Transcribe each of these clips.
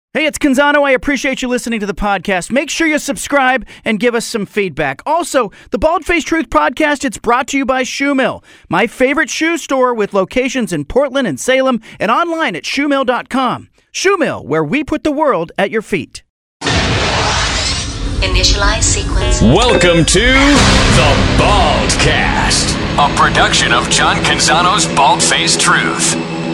Hey, it's Canzano. I appreciate you listening to the podcast. Make sure you subscribe and give us some feedback. Also, the Bald Face Truth podcast, it's brought to you by Shoe Mill, my favorite shoe store with locations in Portland and Salem and online at shoemill.com. Shoe Mill, where we put the world at your feet. Initialize sequence. Welcome to the Baldcast, a production of John Canzano's Bald Face Truth.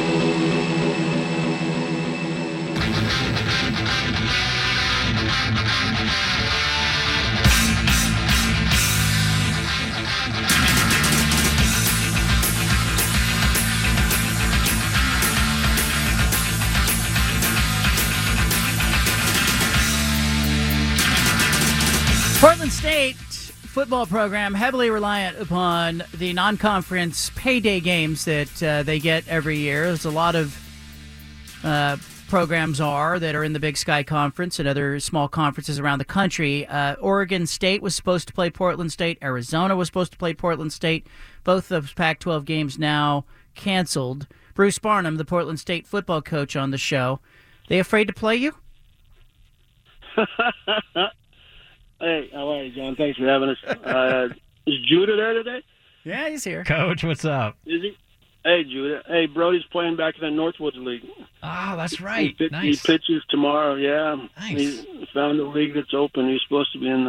Portland State football program heavily reliant upon the non-conference payday games that they get every year. There's a lot of programs that are in the Big Sky Conference and other small conferences around the country. Oregon State was supposed to play Portland State. Arizona was supposed to play Portland State. Both of Pac-12 games now canceled. Bruce Barnum, the Portland State football coach, on the show. They afraid to play you? Hey, how are you, John? Thanks for having us. Is Judah there today? Yeah, he's here. Coach, what's up? Is he? Hey, Judah. Hey, Brody's playing back in the Northwoods League. Oh, that's right. He Nice. pitches tomorrow, yeah. Nice. He found a league that's open. He was supposed to be in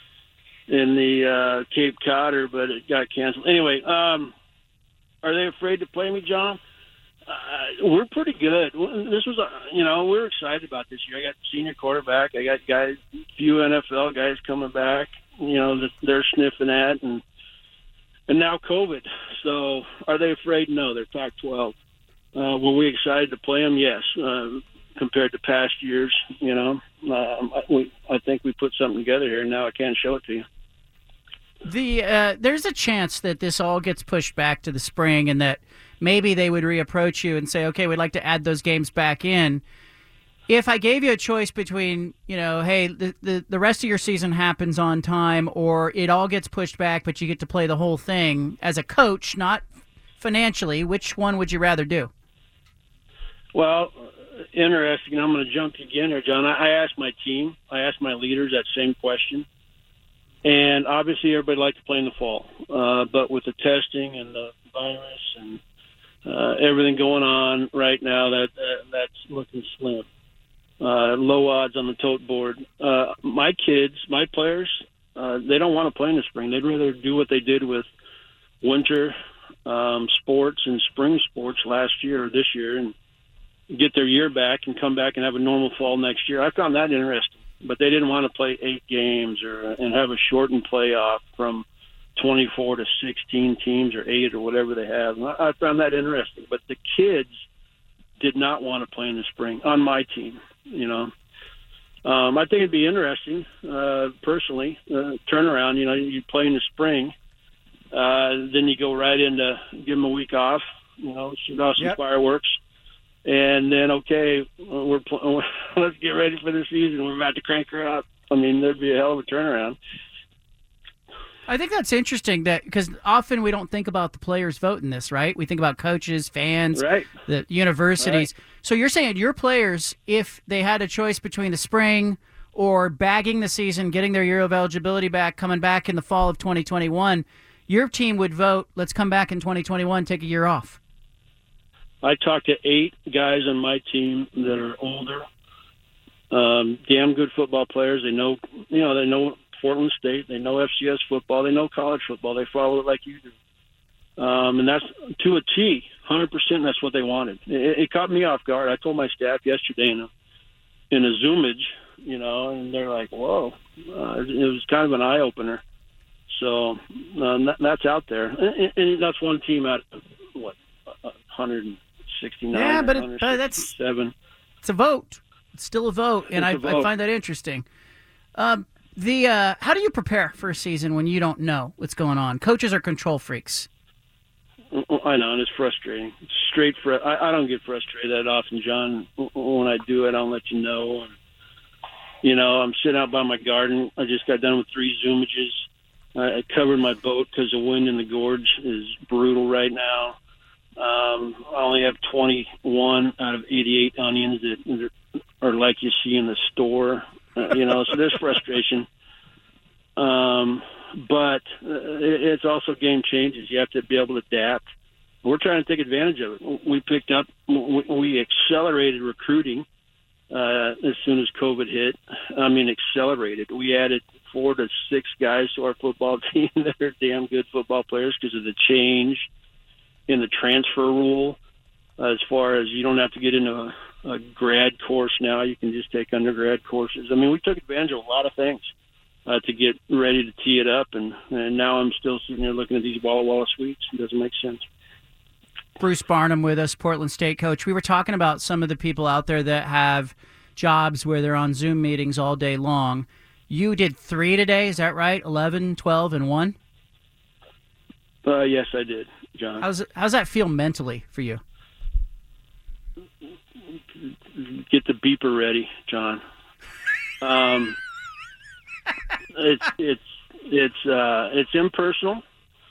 the Cape Codder, but it got canceled. Anyway, are they afraid to play me, John? We're pretty good. This was, we're excited about this year. I got senior quarterback. I got few NFL guys coming back. That they're sniffing at, and now COVID. So, are they afraid? No, they're Pac-12. Were we excited to play them? Yes. Compared to past years, I think we put something together here. And now I can't show it to you. There's a chance that this all gets pushed back to the spring, and that maybe they would reapproach you and say, okay, we'd like to add those games back in. If I gave you a choice between, hey, the rest of your season happens on time, or it all gets pushed back, but you get to play the whole thing as a coach, not financially, which one would you rather do? Well, interesting. I'm going to jump again here, John. I asked my team, I asked my leaders that same question. And obviously everybody likes to play in the fall. But with the testing and the virus and everything going on right now, that's looking slim. Low odds on the tote board. My kids, my players, they don't want to play in the spring. They'd rather do what they did with winter sports and spring sports last year or this year and get their year back and come back and have a normal fall next year. I found that interesting. But they didn't want to play 8 games and have a shortened playoff from 24 to 16 teams or 8 or whatever they have. And I found that interesting. But the kids did not want to play in the spring on my team. I think it'd be interesting, personally, turnaround. You play in the spring, then you go right into give them a week off. Shoot off some fireworks. And then, okay, let's get ready for the season. We're about to crank her up. I mean, there'd be a hell of a turnaround. I think that's interesting because often we don't think about the players' vote in this, right? We think about coaches, fans, right. The universities. Right. So you're saying your players, if they had a choice between the spring or bagging the season, getting their year of eligibility back, coming back in the fall of 2021, your team would vote, let's come back in 2021, take a year off. I talked to 8 guys on my team that are older, damn good football players. They know Portland State. They know FCS football. They know college football. They follow it like you do. And that's to a T, 100%. That's what they wanted. It caught me off guard. I told my staff yesterday in a Zoomage, and they're like, whoa. It was kind of an eye-opener. So that's out there. And that's one team out of, 169. Yeah, but that's it's a vote. It's still a vote, and I find that interesting. How do you prepare for a season when you don't know what's going on? Coaches are control freaks. I know, and it's frustrating. I don't get frustrated that often, John. When I do it, I'll let you know. And, I'm sitting out by my garden. I just got done with 3 Zoomages. I covered my boat because the wind in the gorge is brutal right now. I only have 21 out of 88 onions that are like you see in the store, so there's frustration. But it's also game changes. You have to be able to adapt. We're trying to take advantage of it. We accelerated recruiting as soon as COVID hit. I mean, accelerated. We added 4 to 6 guys to our football team that are damn good football players because of the change in the transfer rule. As far as you don't have to get into a grad course now, you can just take undergrad courses. I mean, we took advantage of a lot of things to get ready to tee it up, and now I'm still sitting there looking at these Walla Walla suites. It doesn't make sense. Bruce Barnum with us, Portland State coach. We were talking about some of the people out there that have jobs where they're on Zoom meetings all day long. You did 3 today, is that right? 11, 12, and 1? Yes, I did, John. How's that feel mentally for you? Get the beeper ready, John. It's impersonal.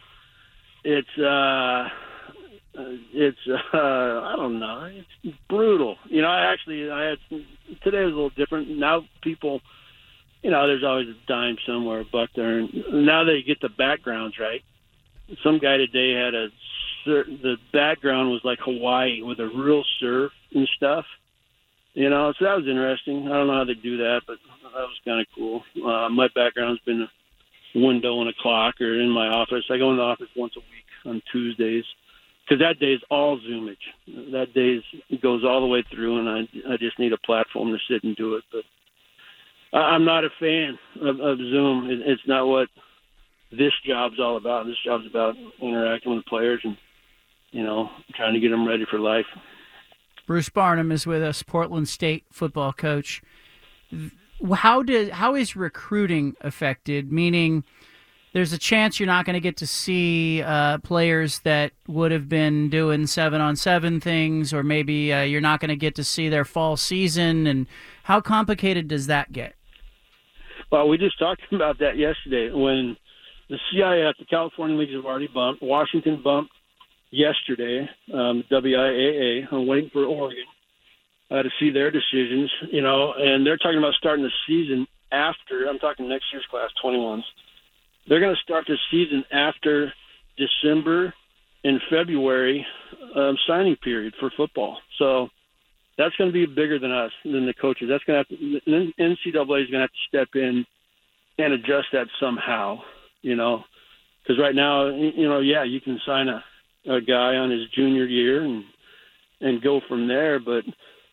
I don't know. It's brutal. I had today was a little different. Now people, there's always a dime somewhere, a buck there. And now they get the backgrounds right. Some guy today had the background was like Hawaii with a real surf and stuff. So that was interesting. I don't know how they do that, but that was kind of cool. My background's been a window and a clock or in my office. I go in the office once a week on Tuesdays because that day is all Zoomage. That day goes all the way through, and I just need a platform to sit and do it. But I'm not a fan of Zoom. It's not what this job's all about. This job's about interacting with players and, trying to get them ready for life. Bruce Barnum is with us, Portland State football coach. How is recruiting affected? Meaning, there's a chance you're not going to get to see players that would have been doing 7-on-7 things, or maybe you're not going to get to see their fall season. And how complicated does that get? Well, we just talked about that yesterday when the CIF, the California Leagues, have already bumped. Washington bumped yesterday, WIAA. I'm waiting for Oregon to see their decisions, and they're talking about starting the season after, I'm talking next year's class, 21s. They're going to start the season after December and February signing period for football. So that's going to be bigger than us, than the coaches. That's going to have to, NCAA is going to have to step in and adjust that somehow, because right now, you can sign a guy on his junior year and go from there, but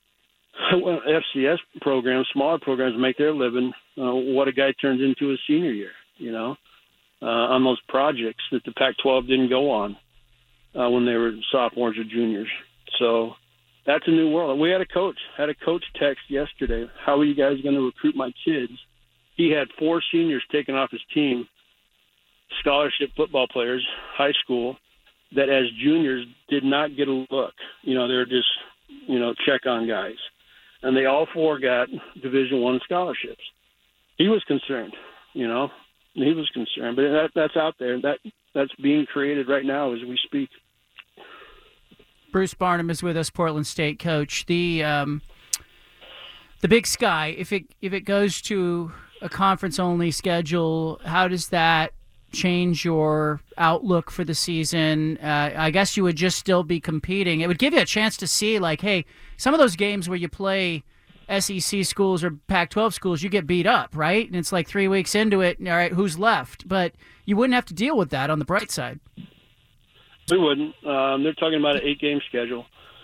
FCS programs, smaller programs, make their living what a guy turns into his senior year, on those projects that the Pac-12 didn't go on when they were sophomores or juniors. So that's a new world. We had a coach text yesterday, how are you guys going to recruit my kids? He had 4 seniors taken off his team, scholarship football players, high school, that as juniors did not get a look. They're just, check-on guys. And they all 4 got Division I scholarships. He was concerned, He was concerned. But that's out there. That's being created right now as we speak. Bruce Barnum is with us, Portland State coach. The Big Sky, if it goes to a conference-only schedule, how does that change your outlook for the season? I guess you would just still be competing. It would give you a chance to see, like, hey, some of those games where you play SEC schools or Pac-12 schools, you get beat up, right? And it's like 3 weeks into it, all right, who's left? But you wouldn't have to deal with that on the bright side. We wouldn't. They're talking about an 8-game schedule,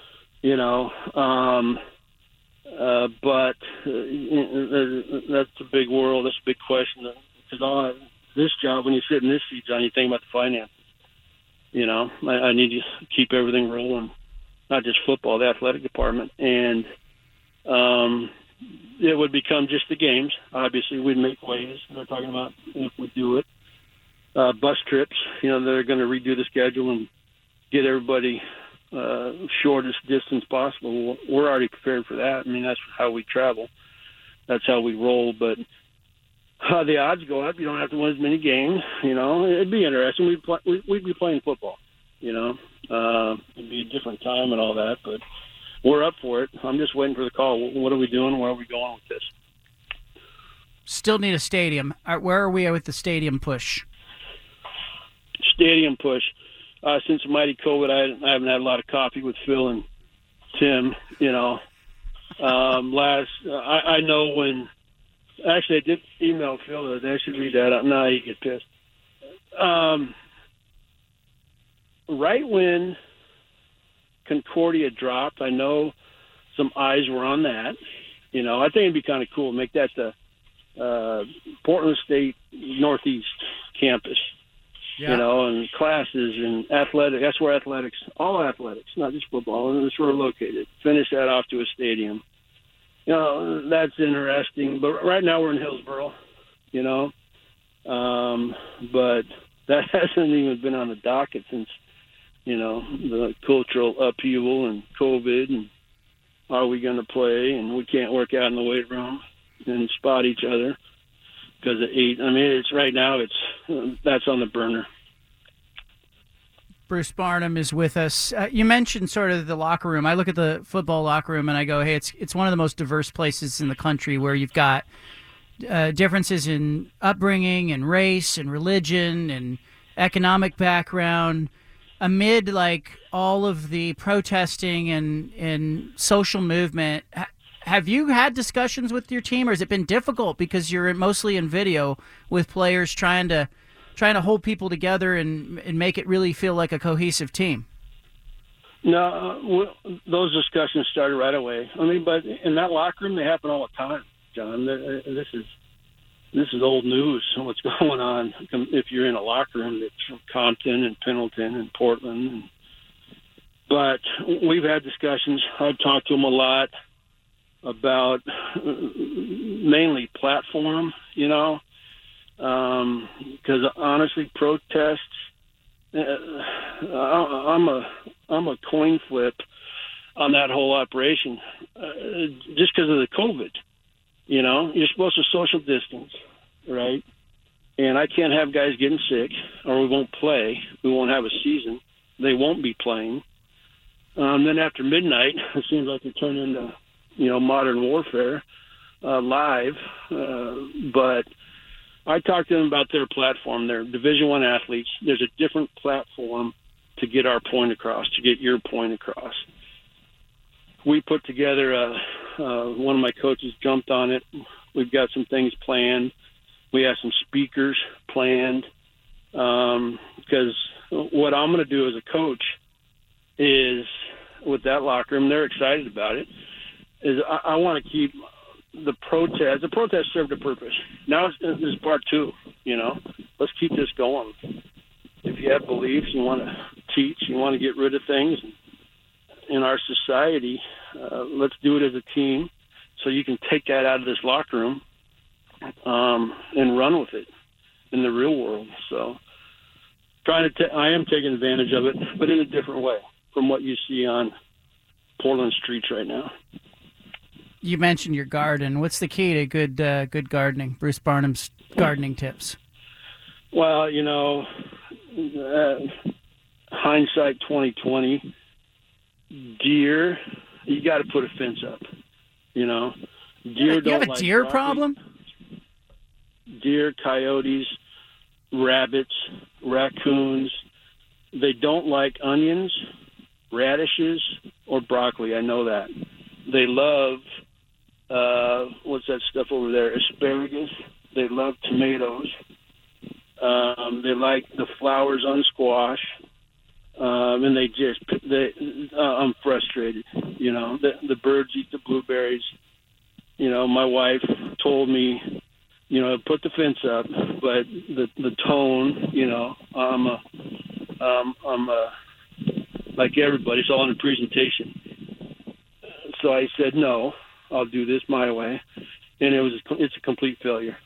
but that's a big world. That's a big question. Because this job, when you sit in this seat, John, you think about the finances. I need to keep everything rolling, not just football, the athletic department. And it would become just the games. Obviously, we'd make waves. They're talking about if we do it. Bus trips, they're going to redo the schedule and get everybody shortest distance possible. We're already prepared for that. I mean, that's how we travel. That's how we roll. But the odds go up. You don't have to win as many games. It'd be interesting. We'd be playing football. It'd be a different time and all that. But we're up for it. I'm just waiting for the call. What are we doing? Where are we going with this? Still need a stadium. Where are we with the stadium push? Stadium push. Since mighty COVID, I haven't had a lot of coffee with Phil and Tim. I know when. Actually, I did email Phil the other day. I should read that out. No, you get pissed. Right when Concordia dropped, I know some eyes were on that. I think it'd be kind of cool to make that the Portland State Northeast campus. Yeah. And classes and athletics. That's where all athletics, not just football, and that's where we're located. Finish that off to a stadium. That's interesting. But right now we're in Hillsboro, but that hasn't even been on the docket since, the cultural upheaval and COVID and are we going to play and we can't work out in the weight room and spot each other because of 8. I mean, it's right now that's on the burner. Bruce Barnum is with us. You mentioned sort of the locker room. I look at the football locker room and I go, hey, it's one of the most diverse places in the country where you've got differences in upbringing and race and religion and economic background. Amid all of the protesting and social movement, have you had discussions with your team, or has it been difficult because you're mostly in video with players trying to hold people together and make it really feel like a cohesive team? No, those discussions started right away. I mean, but in that locker room, they happen all the time, John. This is old news, what's going on. If you're in a locker room that's from Compton and Pendleton and Portland. But we've had discussions. I've talked to them a lot about mainly platform, because honestly, protests, I'm a coin flip on that whole operation just because of the COVID. You're supposed to social distance, right? And I can't have guys getting sick or we won't play. We won't have a season. They won't be playing. Then after midnight, it seems like it turned into, modern warfare live. But I talked to them about their platform. They're Division I athletes. There's a different platform to get our point across, to get your point across. We put together one of my coaches jumped on it. We've got some things planned. We have some speakers planned because what I'm going to do as a coach is with that locker room, they're excited about it, is I want to keep the protest. The protest served a purpose. Now this is part 2, Let's keep this going. If you have beliefs, you want to teach, you want to get rid of things in our society, let's do it as a team so you can take that out of this locker room and run with it in the real world. So I am taking advantage of it, but in a different way from what you see on Portland streets right now. You mentioned your garden. What's the key to good gardening? Bruce Barnum's gardening tips. Well, hindsight 2020. Deer, you got to put a fence up. Deer you don't have a like deer broccoli. problem? Deer, coyotes, rabbits, raccoons. They don't like onions, radishes, or broccoli. I know that. They love what's that stuff over there? Asparagus. They love tomatoes. They like the flowers on squash. And I'm frustrated. The birds eat the blueberries. My wife told me, put the fence up, but the tone, I'm like everybody, it's all in the presentation. So I said, no, I'll do this my way. And it's a complete failure.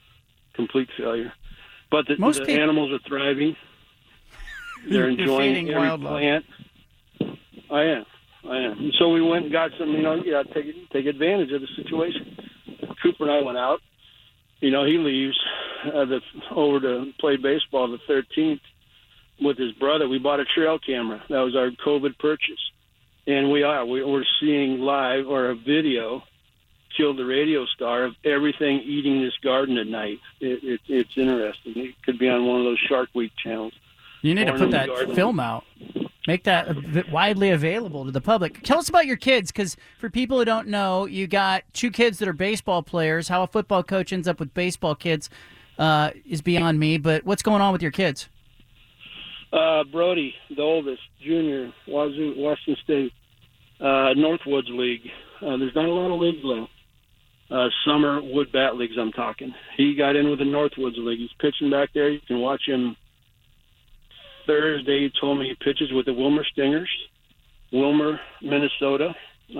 But the animals are thriving. They're enjoying every plant. I am. So we went and got some, take advantage of the situation. Cooper and I went out. He leaves over to play baseball the 13th with his brother. We bought a trail camera. That was our COVID purchase. And we're seeing live or a video, Kill the Radio Star, of everything eating this garden at night. It's interesting. It could be on one of those Shark Week channels. You need to put that film out. Make that widely available to the public. Tell us about your kids, because for people who don't know, you got 2 kids that are baseball players. How a football coach ends up with baseball kids is beyond me, but what's going on with your kids? Brody, the oldest, junior, Wazoo, Washington State, Northwoods League. There's not a lot of leagues left. Summer wood bat leagues, I'm talking. He got in with the Northwoods League. He's pitching back there. You can watch him Thursday. He told me he pitches with the Wilmer Stingers, Wilmer, Minnesota.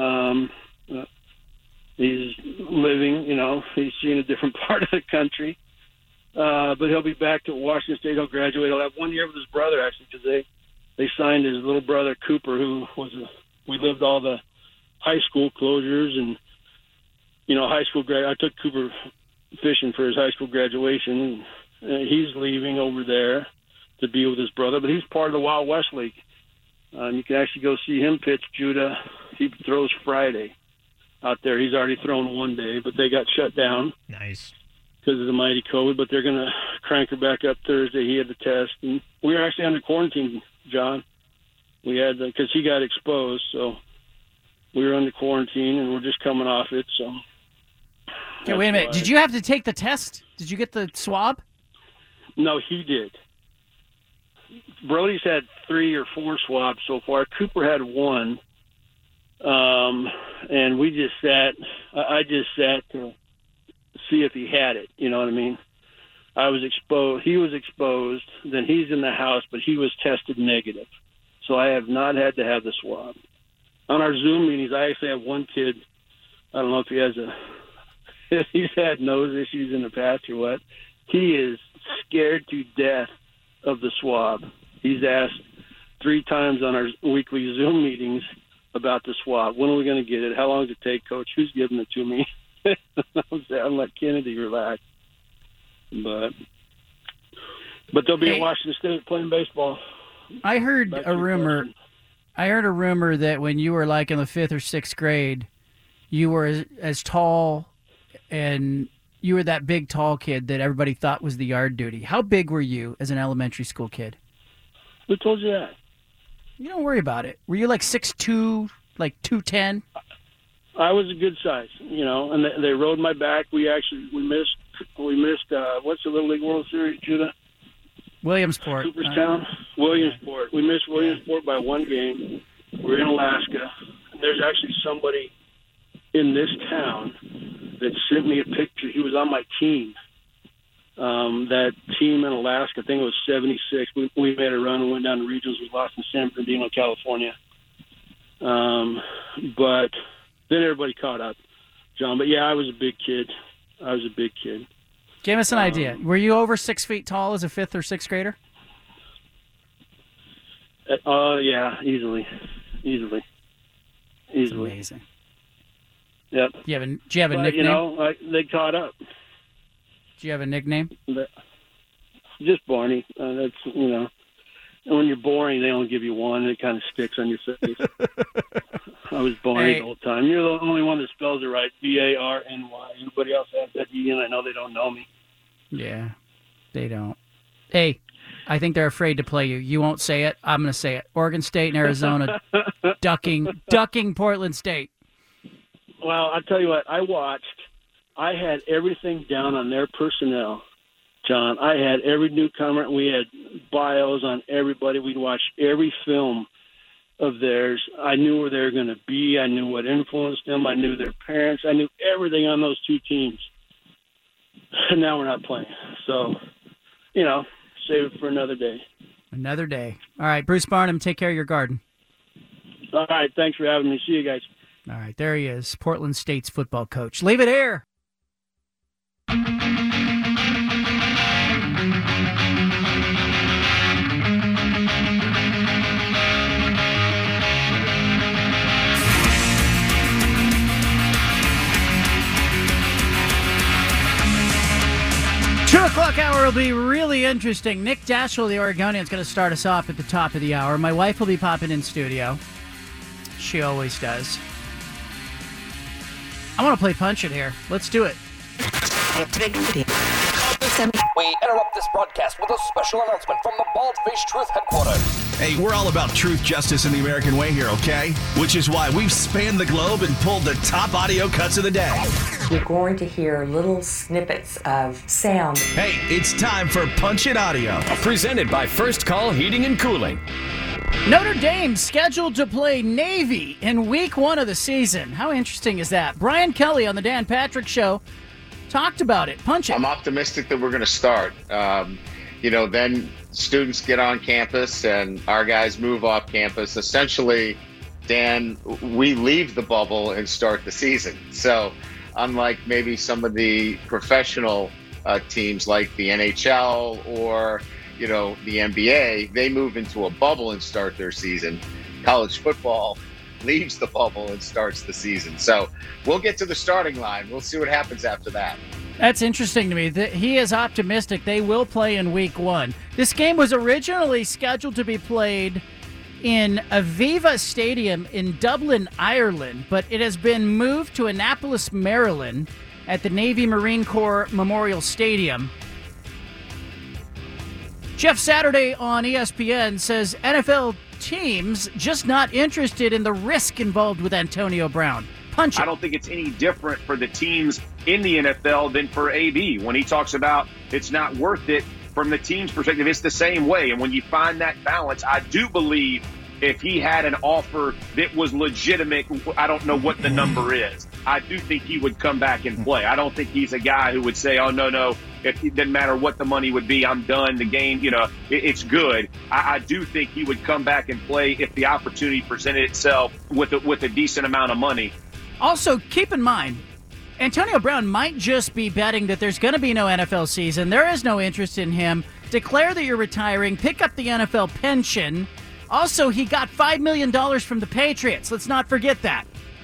He's living, he's seeing a different part of the country. But he'll be back to Washington State. He'll graduate. He'll have 1 year with his brother, actually, because they signed his little brother, Cooper, who we lived all the high school closures and, high school grad. I took Cooper fishing for his high school graduation. He's leaving over there to be with his brother, but he's part of the Wild West League. You can actually go see him pitch, Judah. He throws Friday out there. He's already thrown one day, but they got shut down. Nice. Because of the mighty COVID, but they're going to crank her back up Thursday. He had the test. And we were actually under quarantine, John. We had, because he got exposed, so we were under quarantine, and we're just coming off it, so. Okay, wait a minute. Did you have to take the test? Did you get the swab? No, he did. Brody's had 3 or 4 swabs so far. Cooper had 1. And we just I just sat to see if he had it. You know what I mean? I was exposed. He was exposed. Then he's in the house, but he was tested negative. So I have not had to have the swab. On our Zoom meetings, I actually have one kid. I don't know if he's had nose issues in the past or what. He is scared to death of the swab. He's asked 3 times on our weekly Zoom meetings about the swab. When are we going to get it? How long does it take, Coach? Who's giving it to me? I'm like, Kennedy, relax. But they'll be in Washington State playing baseball. I heard a rumor. I heard a rumor that when you were like in the 5th or 6th grade, you were as tall, and you were that big, tall kid that everybody thought was the yard duty. How big were you as an elementary school kid? Who told you that? You don't worry about it. Were you like 6'2", like 210? I was a good size, and they rode my back. We missed what's the Little League World Series, Judah? Williamsport. Cooperstown? Williamsport. We missed Williamsport by 1 game. We're in Alaska. There's actually somebody in this town that sent me a picture. He was on my team. That team in Alaska, I think it was 76. We made a run and went down to regionals. We lost in San Bernardino, California. But then everybody caught up, John. But, yeah, I was a big kid. Give us an idea. Were you over 6 feet tall as a 5th or 6th grader? Yeah, easily. It's amazing. Yep. Do you have a nickname? They caught up. Do you have a nickname? Just Barney. That's, when you're boring, they only give you one, and it kind of sticks on your face. I was Barney the whole time. You're the only one that spells it right, B-A-R-N-Y. Everybody else has that E, and I know they don't know me. Yeah, they don't. Hey, I think they're afraid to play you. You won't say it. I'm going to say it. Oregon State and Arizona ducking Portland State. Well, I'll tell you what. I had everything down on their personnel, John. I had every newcomer. We had bios on everybody. We'd watch every film of theirs. I knew where they were going to be. I knew what influenced them. I knew their parents. I knew everything on those 2 teams. And now we're not playing. So, save it for another day. Another day. All right, Bruce Barnum, take care of your garden. All right, thanks for having me. See you guys. All right, there he is, Portland State's football coach. Leave it here. 2 o'clock hour will be really interesting. Nick Daschel, the Oregonian, is going to start us off at the top of the hour. My wife will be popping in studio. She always does. I want to play Punch It here. Let's do it. We interrupt this broadcast with a special announcement from the Bald-Faced Truth headquarters. Hey, we're all about truth, justice, and the American way here, okay? Which is why we've spanned the globe and pulled the top audio cuts of the day. You're going to hear little snippets of sound. Hey, it's time for Punch It Audio. Presented by First Call Heating and Cooling. Notre Dame scheduled to play Navy in week 1 of the season. How interesting is that? Brian Kelly on the Dan Patrick Show talked about it. Punch it. I'm optimistic that we're going to start. Then students get on campus and our guys move off campus. Essentially, Dan, we leave the bubble and start the season. So unlike maybe some of the professional teams like the NHL or, the NBA, they move into a bubble and start their season. College football leaves the bubble and starts the season. So we'll get to the starting line. We'll see what happens after that. That's interesting to me. He is optimistic they will play in week 1. This game was originally scheduled to be played in Aviva Stadium in Dublin, Ireland, but it has been moved to Annapolis, Maryland at the Navy Marine Corps Memorial Stadium. Jeff Saturday on ESPN says NFL teams just not interested in the risk involved with Antonio Brown. Punch it. I don't think it's any different for the teams in the NFL than for AB. When he talks about it's not worth it from the team's perspective, it's the same way. And when you find that balance, I do believe if he had an offer that was legitimate, I don't know what the number is, I do think he would come back and play. I don't think he's a guy who would say, oh, no, it doesn't matter what the money would be, I'm done, the game, it's good. I do think he would come back and play if the opportunity presented itself with a decent amount of money. Also, keep in mind, Antonio Brown might just be betting that there's going to be no NFL season. There is no interest in him. Declare that you're retiring. Pick up the NFL pension. Also, he got $5 million from the Patriots. Let's not forget that.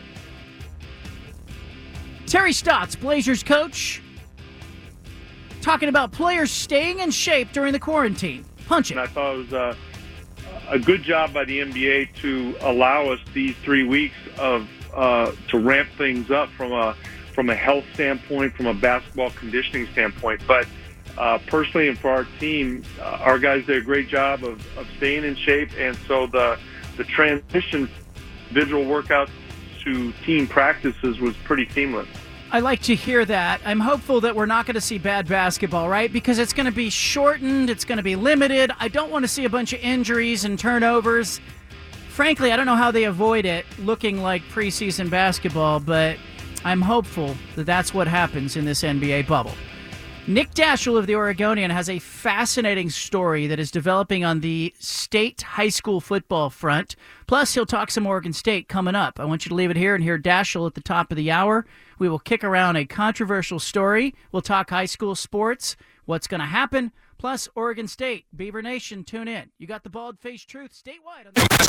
Terry Stotts, Blazers coach, talking about players staying in shape during the quarantine. Punch it. And I thought it was a good job by the NBA to allow us these 3 weeks of to ramp things up from a health standpoint, from a basketball conditioning standpoint. But personally and for our team, our guys did a great job of staying in shape, and so the transition individual workouts to team practices was pretty seamless. I like to hear that. I'm hopeful that we're not going to see bad basketball, right? Because it's going to be shortened, it's going to be limited. I don't want to see a bunch of injuries and turnovers. Frankly, I don't know how they avoid it looking like preseason basketball, but I'm hopeful that that's what happens in this NBA bubble. Nick Daschel of the Oregonian has a fascinating story that is developing on the state high school football front. Plus, he'll talk some Oregon State coming up. I want you to leave it here and hear Daschel at the top of the hour. We will kick around a controversial story. We'll talk high school sports, what's going to happen, plus Oregon State. Beaver Nation, tune in. You got the Bald-Faced Truth statewide.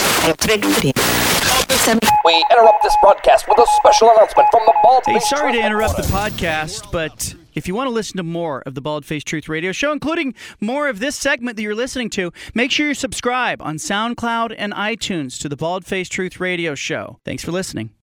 We interrupt this broadcast with a special announcement from the Bald-Faced Hey, sorry Truth to interrupt the headquarters. podcast, but if you want to listen to more of the Bald-Faced Truth Radio Show, including more of this segment that you're listening to, make sure you subscribe on SoundCloud and iTunes to the Bald-Faced Truth Radio Show. Thanks for listening.